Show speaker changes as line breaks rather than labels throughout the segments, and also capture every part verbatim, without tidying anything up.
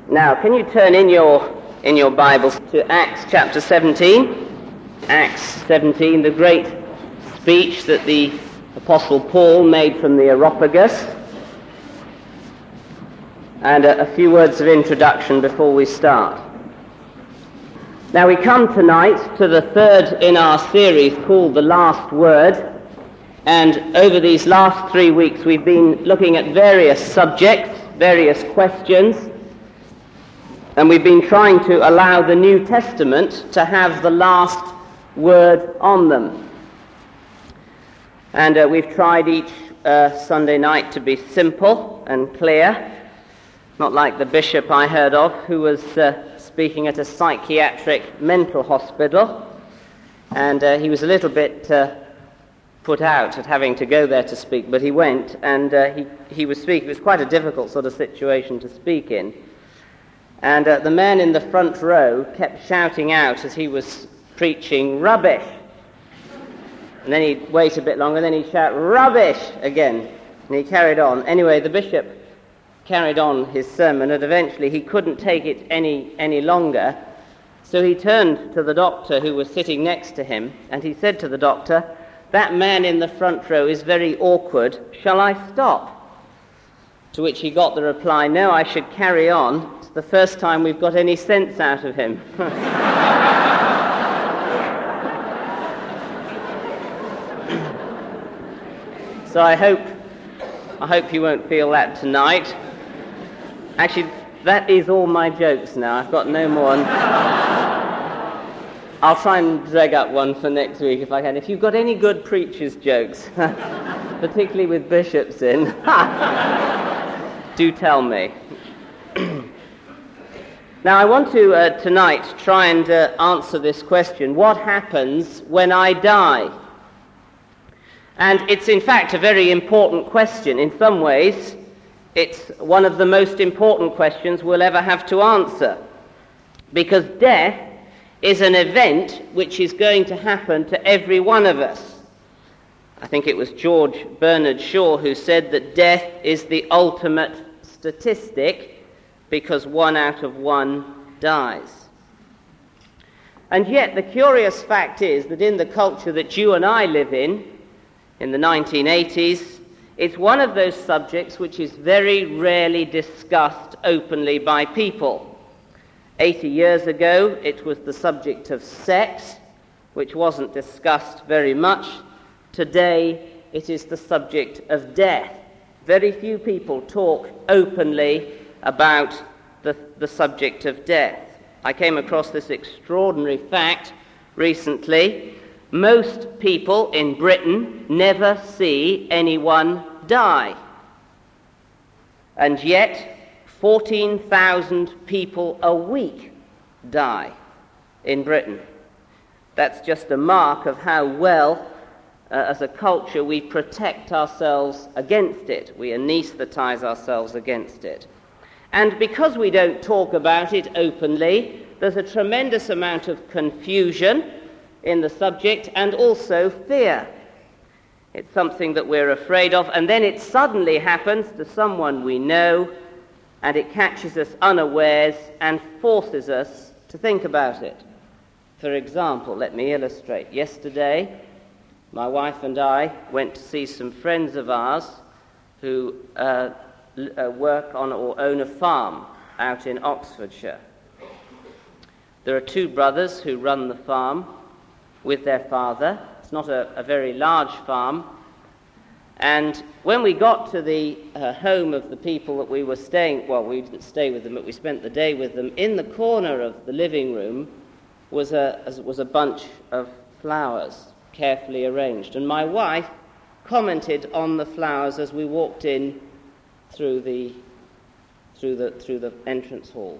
Now, can you turn in your in your Bibles to Acts chapter seventeen? Acts seventeen, the great speech that the Apostle Paul made from the Areopagus. And a, a few words of introduction before we start. Now, we come tonight to the third in our series called The Last Word. And over these last three weeks, we've been looking at various subjects, various questions. And we've been trying to allow the New Testament to have the last word on them. And uh, we've tried each uh, Sunday night to be simple and clear, not like the bishop I heard of who was uh, speaking at a psychiatric mental hospital. And uh, he was a little bit uh, put out at having to go there to speak, but he went, and uh, he, he was speaking. It was quite a difficult sort of situation to speak in. And uh, the man in the front row kept shouting out as he was preaching, "Rubbish!" And then he'd wait a bit longer, then he'd shout, "Rubbish!" again. And he carried on. Anyway, the bishop carried on his sermon, and eventually he couldn't take it any, any longer. So he turned to the doctor who was sitting next to him, and he said to the doctor, "That man in the front row is very awkward. Shall I stop?" To which he got the reply, "No, I should carry on. It's the first time we've got any sense out of him." So I hope, I hope you won't feel that tonight. Actually, that is all my jokes now. I've got no more. I'll try and drag up one for next week if I can. If you've got any good preacher's jokes, particularly with bishops in, do tell me. Now, I want to uh, tonight try and uh, answer this question: what happens when I die? And it's in fact a very important question. In some ways, it's one of the most important questions we'll ever have to answer, because death is an event which is going to happen to every one of us. I think it was George Bernard Shaw who said that death is the ultimate statistic because one out of one dies. And yet the curious fact is that in the culture that you and I live in, in the nineteen eighties, it's one of those subjects which is very rarely discussed openly by people. eighty years ago, it was the subject of sex, which wasn't discussed very much. Today, it is the subject of death. Very few people talk openly about the, the subject of death. I came across this extraordinary fact recently. Most people in Britain never see anyone die. And yet, fourteen thousand people a week die in Britain. That's just a mark of how well, uh, as a culture, we protect ourselves against it. We anesthetize ourselves against it. And because we don't talk about it openly, there's a tremendous amount of confusion in the subject, and also fear. It's something that we're afraid of, and then it suddenly happens to someone we know, and it catches us unawares and forces us to think about it. For example, let me illustrate. Yesterday, my wife and I went to see some friends of ours who uh, uh, work on or own a farm out in Oxfordshire. There are two brothers who run the farm with their father. It's not a, a very large farm. And when we got to the uh, home of the people that we were staying, well, we didn't stay with them, but we spent the day with them, in the corner of the living room was a, was a bunch of flowers, carefully arranged. And my wife commented on the flowers as we walked in through the, through the, through the entrance hall.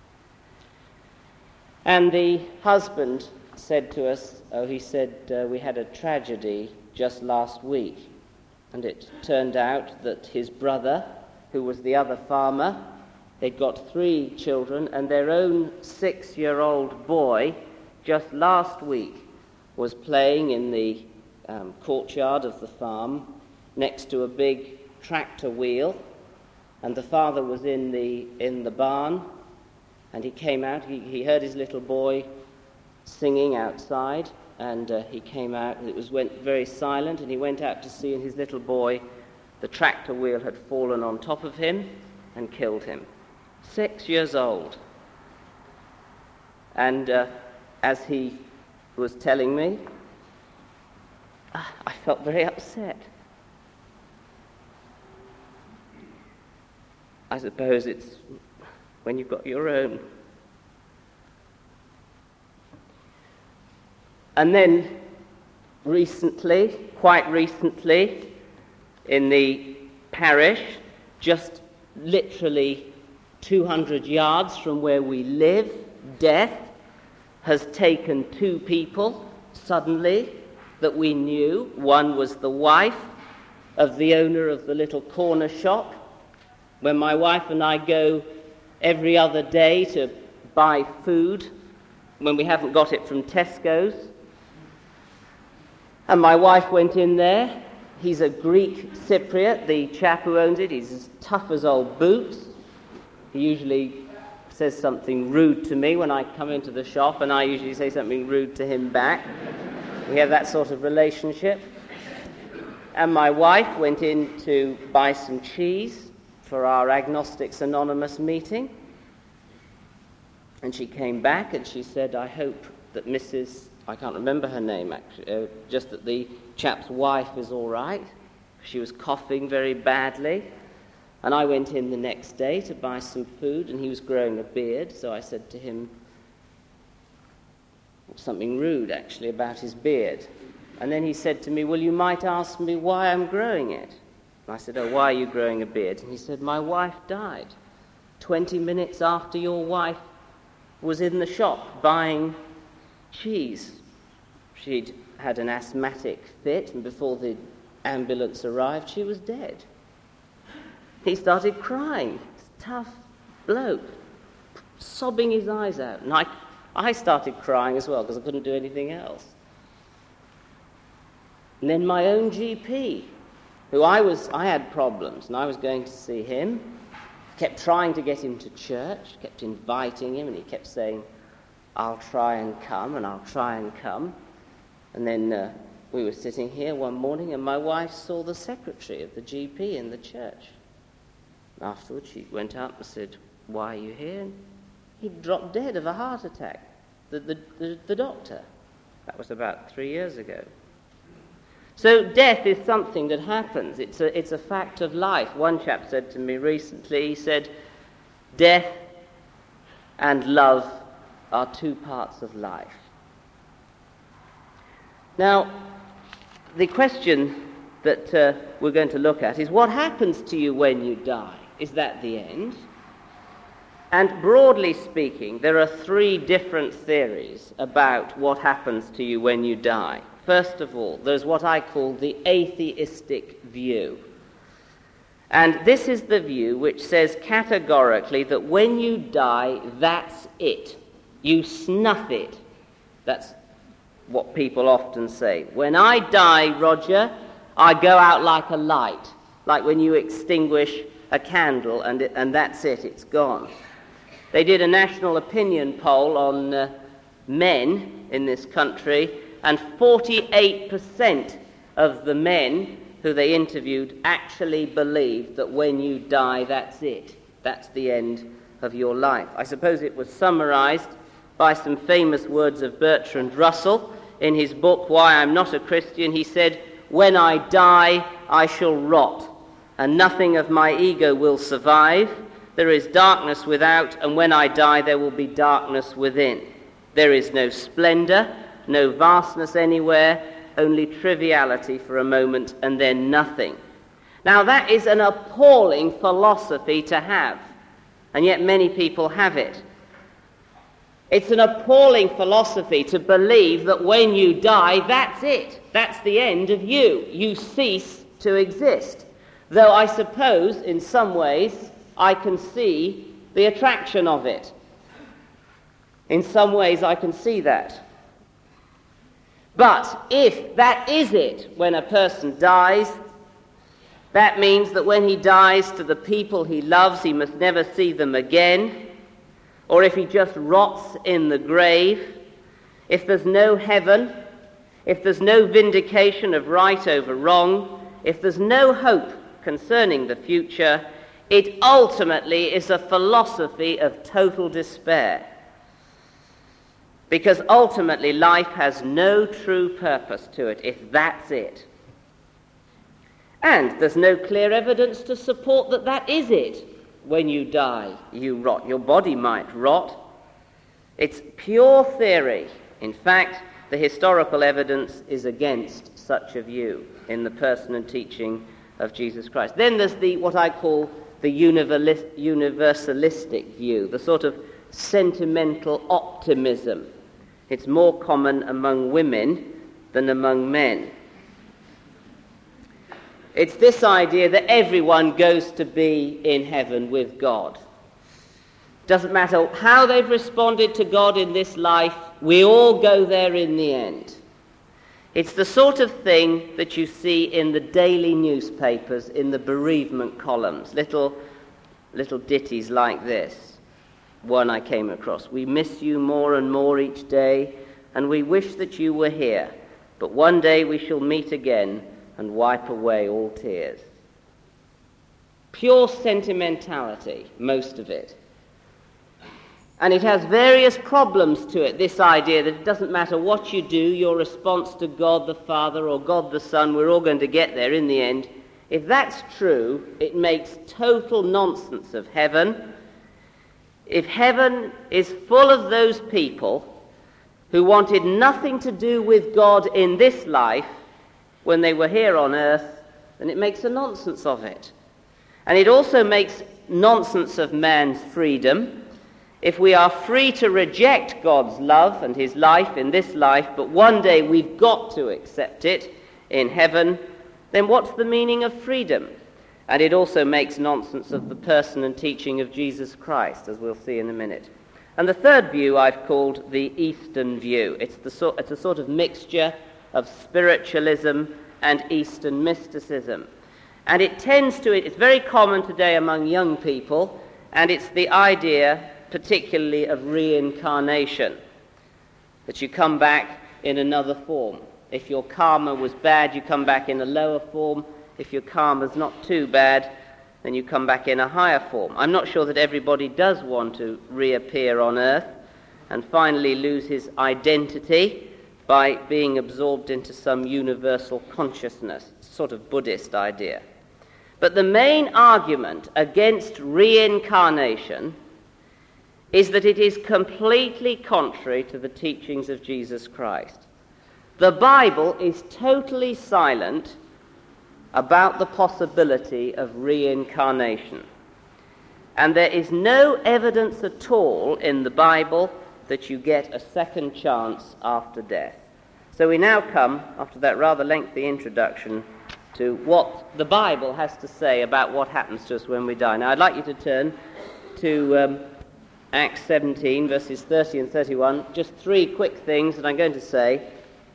And the husband said to us, oh, he said, uh, we had a tragedy just last week. And it turned out that his brother, who was the other farmer, they'd got three children, and their own six-year-old boy just last week was playing in the um, courtyard of the farm next to a big tractor wheel, and the father was in the in the barn And he came out, he, he heard his little boy singing outside, and uh, he came out, and it was went very silent, and he went out to see, and his little boy, the tractor wheel had fallen on top of him and killed him. Six years old. And uh, as he was telling me, I felt very upset. I suppose it's when you've got your own. And then recently, quite recently, in the parish, just literally two hundred yards from where we live, death has taken two people suddenly that we knew. One was the wife of the owner of the little corner shop. When my wife and I go every other day to buy food, when we haven't got it from Tesco's, and my wife went in there. He's a Greek Cypriot, the chap who owns it. He's as tough as old boots. He usually says something rude to me when I come into the shop, and I usually say something rude to him back. We have that sort of relationship. And my wife went in to buy some cheese for our Agnostics Anonymous meeting. And she came back and she said, I hope that Missus I can't remember her name, actually, uh, just that the chap's wife is all right. She was coughing very badly. And I went in the next day to buy some food, and he was growing a beard, so I said to him something rude, actually, about his beard. And then he said to me, well, you might ask me why I'm growing it. And I said, oh, why are you growing a beard? And he said, my wife died twenty minutes after your wife was in the shop buying cheese. She'd had an asthmatic fit, and before the ambulance arrived, she was dead. He started crying. Tough bloke, sobbing his eyes out. And I, I started crying as well, because I couldn't do anything else. And then my own G P, who I was, I had problems, and I was going to see him, kept trying to get him to church, kept inviting him, and he kept saying, I'll try and come, and I'll try and come. And then uh, we were sitting here one morning, and my wife saw the secretary of the G P in the church. And afterwards she went up and said, why are you here? And he dropped dead of a heart attack, the, the, the, the doctor. That was about three years ago. So death is something that happens. It's a, it's a fact of life. One chap said to me recently, he said, death and love are two parts of life. Now, the question that uh, we're going to look at is, what happens to you when you die? Is that the end? And broadly speaking, there are three different theories about what happens to you when you die. First of all, there's what I call the atheistic view. And this is the view which says categorically that when you die, that's it. You snuff it. That's what people often say. When I die, Roger, I go out like a light, like when you extinguish a candle and it, and that's it, it's gone. They did a national opinion poll on uh, men in this country, and forty-eight percent of the men who they interviewed actually believed that when you die, that's it. That's the end of your life. I suppose it was summarized by some famous words of Bertrand Russell in his book, Why I'm Not a Christian. He said, when I die, I shall rot, and nothing of my ego will survive. There is darkness without, and when I die, there will be darkness within. There is no splendor, no vastness anywhere, only triviality for a moment, and then nothing. Now, that is an appalling philosophy to have, and yet many people have it. It's an appalling philosophy to believe that when you die, that's it. That's the end of you. You cease to exist. Though I suppose, in some ways, I can see the attraction of it. In some ways, I can see that. But if that is it, when a person dies, that means that when he dies to the people he loves, he must never see them again. or if he just rots in the grave, if there's no heaven, if there's no vindication of right over wrong, if there's no hope concerning the future, it ultimately is a philosophy of total despair. Because ultimately life has no true purpose to it if that's it. And there's no clear evidence to support that that is it. When you die, you rot. Your body might rot. It's pure theory. In fact, the historical evidence is against such a view in the person and teaching of Jesus Christ. Then there's the what I call the universalistic view, the sort of sentimental optimism. It's more common among women than among men. It's this idea that everyone goes to be in heaven with God. Doesn't matter how they've responded to God in this life, we all go there in the end. It's the sort of thing that you see in the daily newspapers, in the bereavement columns, little, little ditties like this. One I came across: we miss you more and more each day, and we wish that you were here, but one day we shall meet again and wipe away all tears. Pure sentimentality, most of it. And it has various problems to it, this idea that it doesn't matter what you do, your response to God the Father or God the Son, we're all going to get there in the end. If that's true, it makes total nonsense of heaven. If heaven is full of those people who wanted nothing to do with God in this life when they were here on earth, then it makes a nonsense of it. And it also makes nonsense of man's freedom. If we are free to reject God's love and his life in this life, but one day we've got to accept it in heaven, then what's the meaning of freedom? And it also makes nonsense of the person and teaching of Jesus Christ, as we'll see in a minute. And the third view I've called the Eastern view. It's, the so- it's a sort of mixture of spiritualism and Eastern mysticism. And it tends to, it's very common today among young people, and it's the idea particularly of reincarnation, that you come back in another form. If your karma was bad, you come back in a lower form. If your karma's not too bad, then you come back in a higher form. I'm not sure that everybody does want to reappear on earth and finally lose his identity by being absorbed into some universal consciousness, sort of Buddhist idea. But the main argument against reincarnation is that it is completely contrary to the teachings of Jesus Christ. The Bible is totally silent about the possibility of reincarnation. And there is no evidence at all in the Bible that you get a second chance after death. So we now come, after that rather lengthy introduction, to what the Bible has to say about what happens to us when we die. Now I'd like you to turn to um, Acts seventeen, verses thirty and thirty-one. Just three quick things that I'm going to say.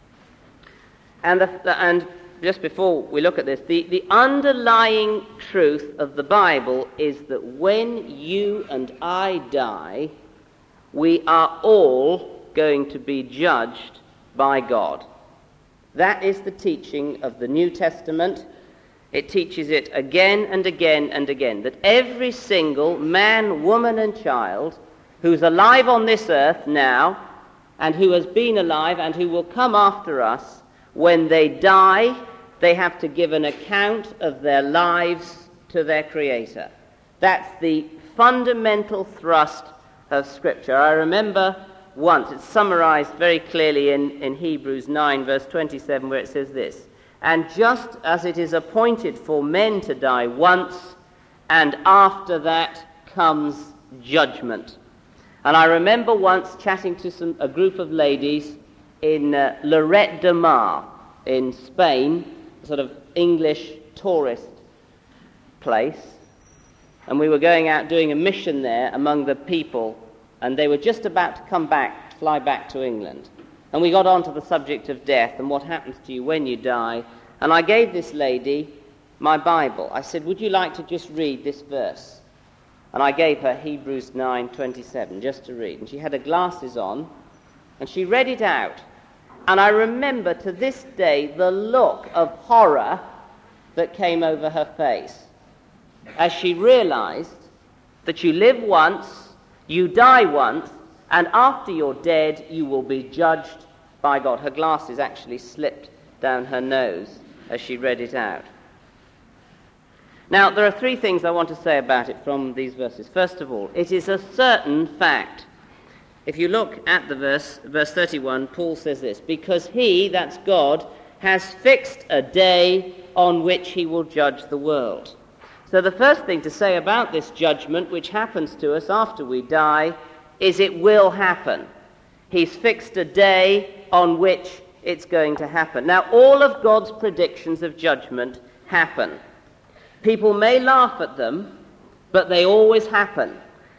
And, the, and just before we look at this, the, the underlying truth of the Bible is that when you and I die, we are all going to be judged by God. That is the teaching of the New Testament. It teaches it again and again and again, that every single man, woman and child who's alive on this earth now and who has been alive and who will come after us, when they die, they have to give an account of their lives to their Creator. That's the fundamental thrust of Scripture. I remember once, it's summarized very clearly in, in Hebrews nine, verse twenty-seven, where it says this: "And just as it is appointed for men to die once, and after that comes judgment." And I remember once chatting to some, a group of ladies in uh, Lloret de Mar in Spain, a sort of English tourist place, and we were going out doing a mission there among the people, and they were just about to come back, fly back to England. And we got on to the subject of death and what happens to you when you die, and I gave this lady my Bible. I said, "Would you like to just read this verse?" And I gave her Hebrews nine twenty-seven just to read. And she had her glasses on, and she read it out. And I remember to this day the look of horror that came over her face as she realized that you live once, you die once, and after you're dead, you will be judged by God. Her glasses actually slipped down her nose as she read it out. Now, there are three things I want to say about it from these verses. First of all, it is a certain fact. If you look at the verse, verse thirty-one, Paul says this, because he, that's God, has fixed a day on which he will judge the world. So the first thing to say about this judgment, which happens to us after we die, is it will happen. He's fixed a day on which it's going to happen. Now, all of God's predictions of judgment happen. People may laugh at them, but they always happen.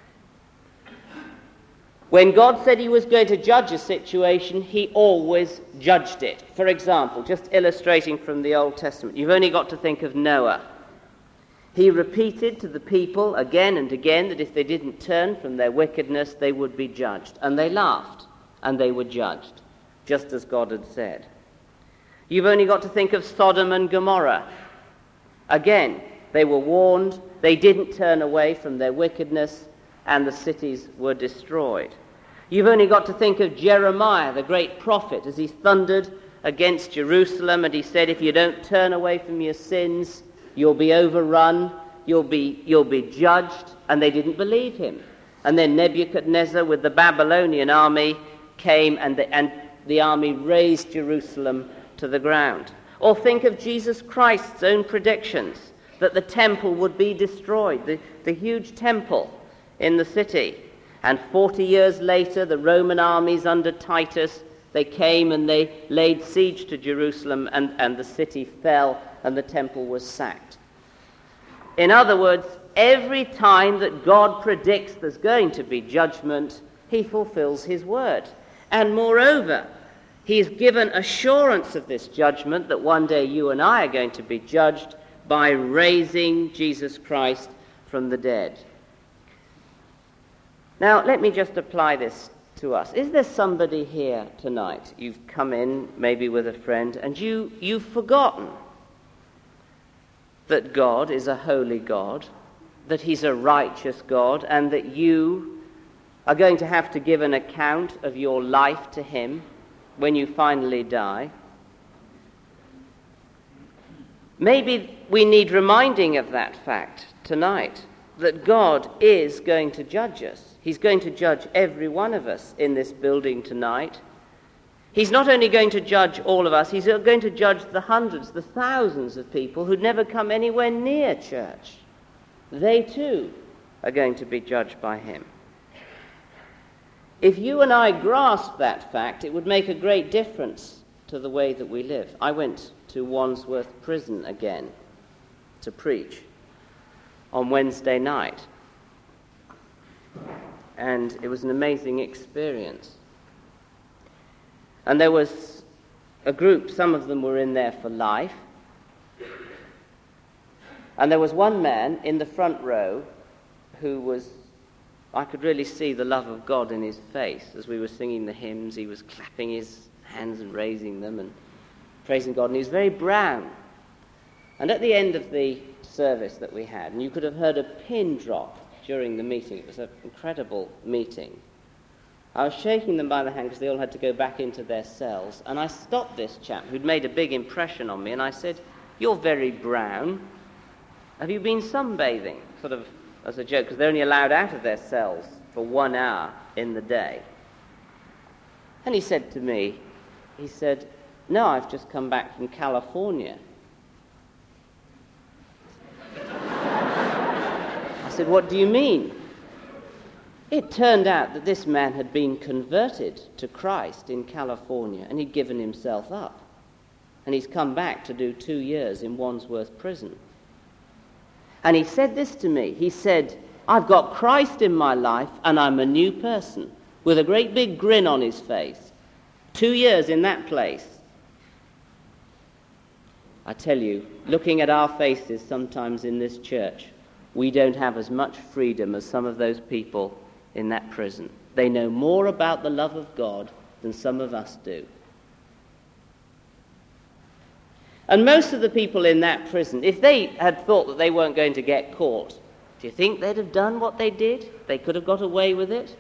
When God said he was going to judge a situation, he always judged it. For example, just illustrating from the Old Testament, you've only got to think of Noah. He repeated to the people again and again that if they didn't turn from their wickedness, they would be judged. And they laughed, and they were judged, just as God had said. You've only got to think of Sodom and Gomorrah. Again, they were warned, they didn't turn away from their wickedness, and the cities were destroyed. You've only got to think of Jeremiah, the great prophet, as he thundered against Jerusalem, and he said, if you don't turn away from your sins, you'll be overrun, you'll be, you'll be judged, and they didn't believe him. And then Nebuchadnezzar with the Babylonian army came, and the, and the army razed Jerusalem to the ground. Or think of Jesus Christ's own predictions, that the temple would be destroyed, the, the huge temple in the city. And forty years later, the Roman armies under Titus, they came and they laid siege to Jerusalem, and, and the city fell and the temple was sacked. In other words, every time that God predicts there's going to be judgment, he fulfills his word. And moreover, he's given assurance of this judgment that one day you and I are going to be judged by raising Jesus Christ from the dead. Now, let me just apply this to us. Is there somebody here tonight, you've come in maybe with a friend, and you, you've forgotten that God is a holy God, that he's a righteous God, and that you are going to have to give an account of your life to him when you finally die? Maybe we need reminding of that fact tonight, that God is going to judge us. He's going to judge every one of us in this building tonight. He's not only going to judge all of us, he's going to judge the hundreds, the thousands of people who'd never come anywhere near church. They too are going to be judged by him. If you and I grasp that fact, it would make a great difference to the way that we live. I went to Wandsworth Prison again to preach on Wednesday night, and it was an amazing experience. And there was a group, some of them were in there for life, and there was one man in the front row who was, I could really see the love of God in his face. As we were singing the hymns, he was clapping his hands and raising them and praising God, and he was very brown. And at the end of the service that we had, and you could have heard a pin drop during the meeting, it was an incredible meeting, I was shaking them by the hand because they all had to go back into their cells, and I stopped this chap who'd made a big impression on me, and I said, "You're very brown. Have you been sunbathing?" Sort of as a joke, because they're only allowed out of their cells for one hour in the day. And he said to me, he said, "No, I've just come back from California." I said, "What do you mean?" It turned out that this man had been converted to Christ in California, and he'd given himself up. And he's come back to do two years in Wandsworth Prison. And he said this to me. He said, "I've got Christ in my life, and I'm a new person," with a great big grin on his face. Two years in that place. I tell you, looking at our faces sometimes in this church, we don't have as much freedom as some of those people in that prison. They know more about the love of God than some of us do. And most of the people in that prison, if they had thought that they weren't going to get caught, do you think they'd have done what they did? They could have got away with it.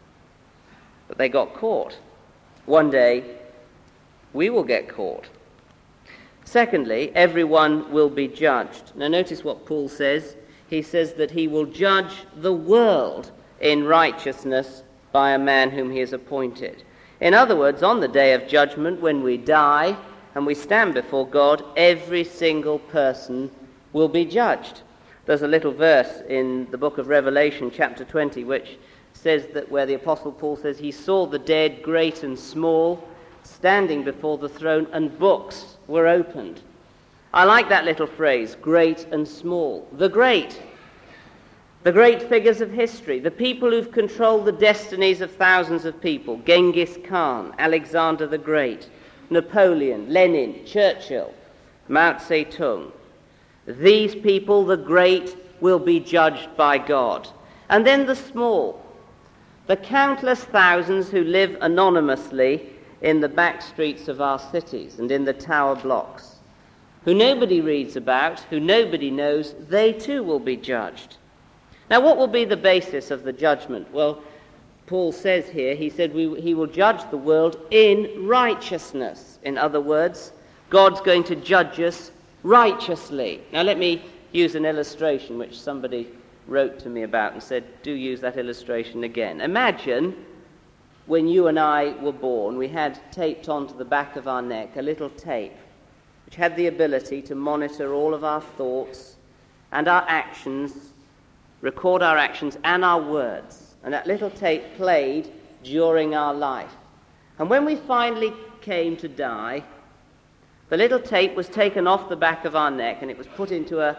But they got caught. One day, we will get caught. Secondly, everyone will be judged. Now notice what Paul says. He says that he will judge the world in righteousness by a man whom he has appointed. In other words, on the day of judgment, when we die and we stand before God, every single person will be judged. There's a little verse in the book of Revelation, chapter twenty, which says that where the Apostle Paul says he saw the dead, great and small, standing before the throne, and books were opened. I like that little phrase, great and small. The great. The great figures of history, the people who've controlled the destinies of thousands of people, Genghis Khan, Alexander the Great, Napoleon, Lenin, Churchill, Mao Zedong. These people, the great, will be judged by God. And then the small, the countless thousands who live anonymously in the back streets of our cities and in the tower blocks, who nobody reads about, who nobody knows, they too will be judged. Now, what will be the basis of the judgment? Well, Paul says here, he said we, he will judge the world in righteousness. In other words, God's going to judge us righteously. Now, let me use an illustration which somebody wrote to me about and said, do use that illustration again. Imagine when you and I were born, we had taped onto the back of our neck a little tape which had the ability to monitor all of our thoughts and our actions, record our actions and our words. And that little tape played during our life. And when we finally came to die, the little tape was taken off the back of our neck and it was put into a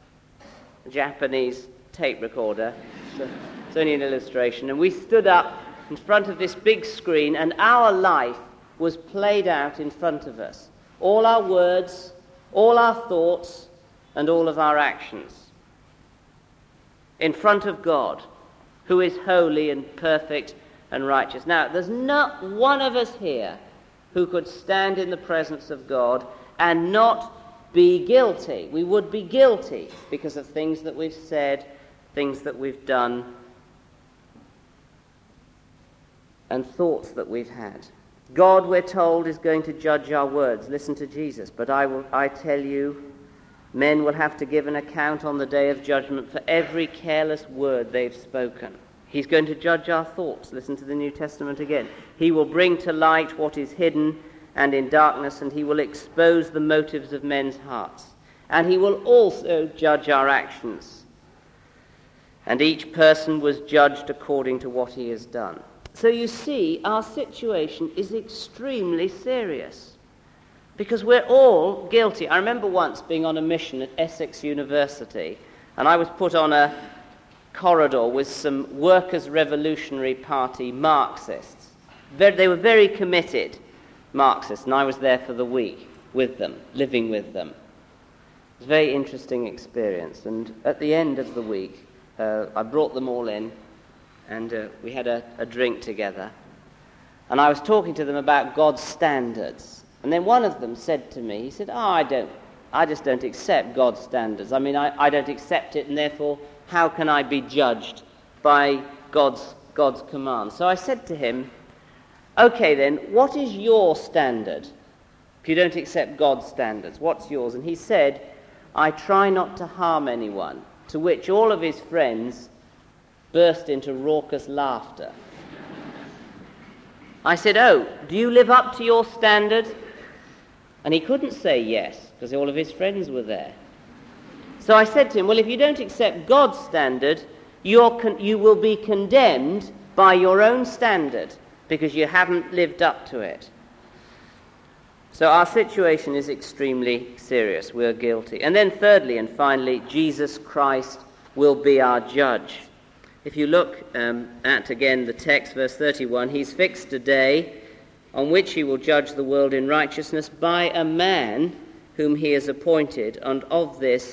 Japanese tape recorder. So it's only an illustration. And we stood up in front of this big screen and our life was played out in front of us. All our words, all our thoughts, and all of our actions. In front of God, who is holy and perfect and righteous. Now, there's not one of us here who could stand in the presence of God and not be guilty. We would be guilty because of things that we've said, things that we've done, and thoughts that we've had. God, we're told, is going to judge our words. Listen to Jesus. But I will, I tell you, men will have to give an account on the day of judgment for every careless word they've spoken. He's going to judge our thoughts. Listen to the New Testament again. He will bring to light what is hidden and in darkness, and he will expose the motives of men's hearts. And he will also judge our actions. And each person was judged according to what he has done. So you see, our situation is extremely serious because we're all guilty. I remember once being on a mission at Essex University, and I was put on a corridor with some Workers' Revolutionary Party Marxists. They were very committed Marxists, and I was there for the week with them, living with them. It was a very interesting experience, and at the end of the week, uh, I brought them all in, and uh, we had a, a drink together. And I was talking to them about God's standards. And then one of them said to me, he said, oh, I don't, I just don't accept God's standards. I mean, I, I don't accept it, and therefore, how can I be judged by God's, God's command? So I said to him, okay then, what is your standard? If you don't accept God's standards, what's yours? And he said, I try not to harm anyone, to which all of his friends burst into raucous laughter. I said, oh, do you live up to your standard? And he couldn't say yes, because all of his friends were there. So I said to him, well, if you don't accept God's standard, you're con- you will be condemned by your own standard, because you haven't lived up to it. So our situation is extremely serious. We're guilty. And then thirdly and finally, Jesus Christ will be our judge. If you look um, at, again, the text, verse thirty-one, he's fixed a day on which he will judge the world in righteousness by a man whom he has appointed, and of this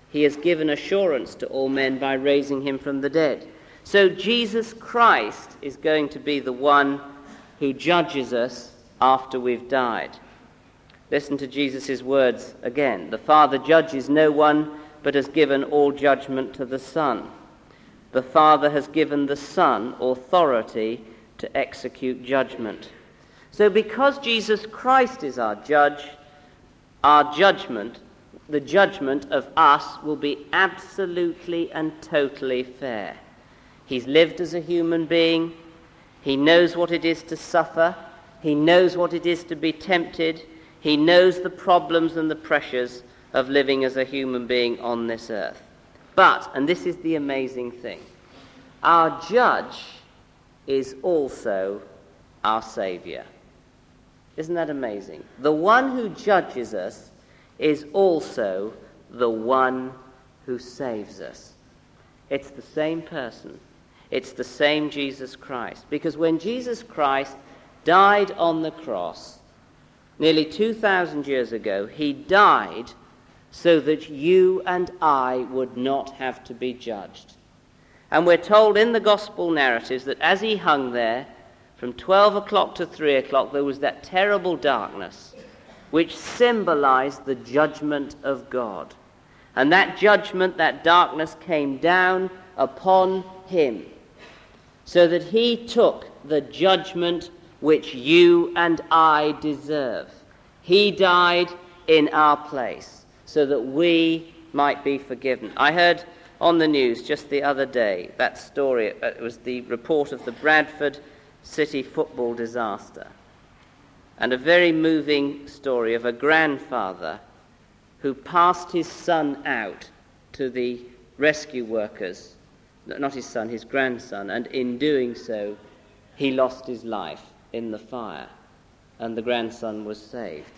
he has given assurance to all men by raising him from the dead. So Jesus Christ is going to be the one who judges us after we've died. Listen to Jesus' words again. The Father judges no one, but has given all judgment to the Son. The Father has given the Son authority to execute judgment. So because Jesus Christ is our judge, our judgment, the judgment of us, will be absolutely and totally fair. He's lived as a human being. He knows what it is to suffer. He knows what it is to be tempted. He knows the problems and the pressures of living as a human being on this earth. But, and this is the amazing thing, our judge is also our Saviour. Isn't that amazing? The one who judges us is also the one who saves us. It's the same person. It's the same Jesus Christ. Because when Jesus Christ died on the cross nearly two thousand years ago, he died so that you and I would not have to be judged. And we're told in the gospel narratives that as he hung there, from twelve o'clock to three o'clock, there was that terrible darkness which symbolized the judgment of God. And that judgment, that darkness came down upon him, so that he took the judgment which you and I deserve. He died in our place so that we might be forgiven. I heard on the news just the other day that story. It was the report of the Bradford City football disaster, and a very moving story of a grandfather who passed his son out to the rescue workers, not his son, his grandson, and in doing so, he lost his life in the fire, and the grandson was saved.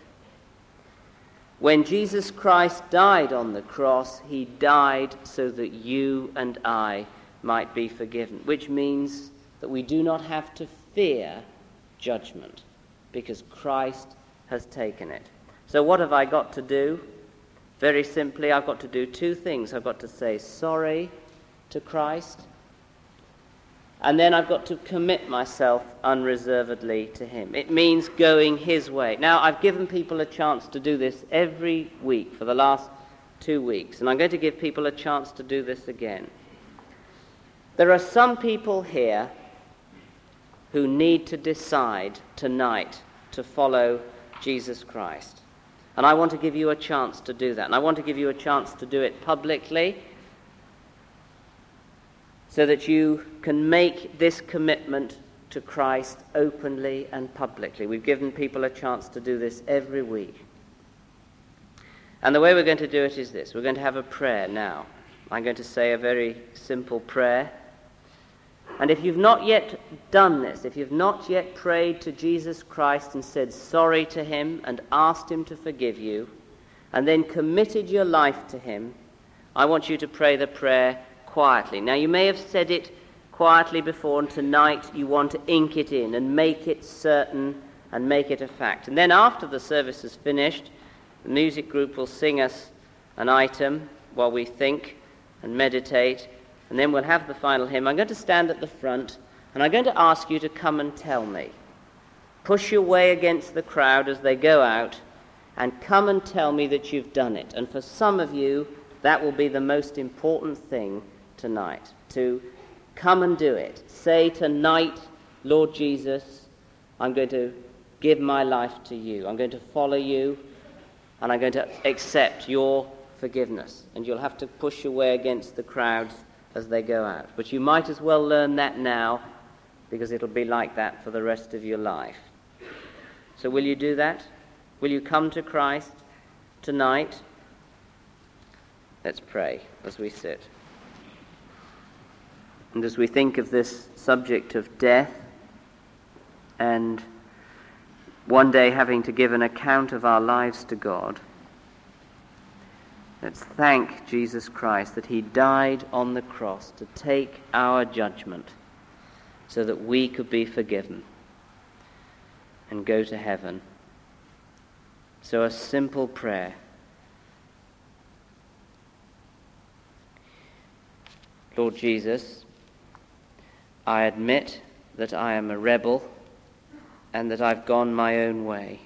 When Jesus Christ died on the cross, he died so that you and I might be forgiven, which means that we do not have to fear judgment, because Christ has taken it. So what have I got to do? Very simply, I've got to do two things. I've got to say sorry to Christ, and then I've got to commit myself unreservedly to him. It means going his way. Now, I've given people a chance to do this every week for the last two weeks, and I'm going to give people a chance to do this again. There are some people here who need to decide tonight to follow Jesus Christ. And I want to give you a chance to do that. And I want to give you a chance to do it publicly, so that you can make this commitment to Christ openly and publicly. We've given people a chance to do this every week. And the way we're going to do it is this. We're going to have a prayer now. I'm going to say a very simple prayer. And if you've not yet done this, if you've not yet prayed to Jesus Christ and said sorry to him and asked him to forgive you, and then committed your life to him, I want you to pray the prayer quietly. Now, you may have said it quietly before, and tonight you want to ink it in and make it certain and make it a fact. And then after the service is finished, the music group will sing us an item while we think and meditate, and then we'll have the final hymn. I'm going to stand at the front, and I'm going to ask you to come and tell me. Push your way against the crowd as they go out, and come and tell me that you've done it. And for some of you, that will be the most important thing tonight, to come and do it. Say tonight, Lord Jesus, I'm going to give my life to you. I'm going to follow you, and I'm going to accept your forgiveness. And you'll have to push your way against the crowds as they go out. But you might as well learn that now, because it'll be like that for the rest of your life. So will you do that? Will you come to Christ tonight? Let's pray as we sit. And as we think of this subject of death, and one day having to give an account of our lives to God, let's thank Jesus Christ that he died on the cross to take our judgment so that we could be forgiven and go to heaven. So a simple prayer. Lord Jesus, I admit that I am a rebel and that I've gone my own way.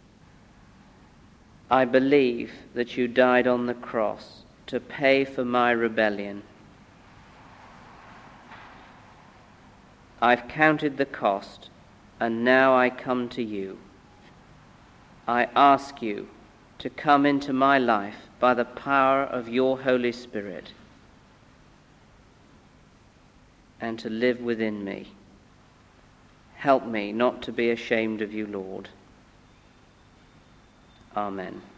I believe that you died on the cross to pay for my rebellion. I've counted the cost, and now I come to you. I ask you to come into my life by the power of your Holy Spirit and to live within me. Help me not to be ashamed of you, Lord. Amen.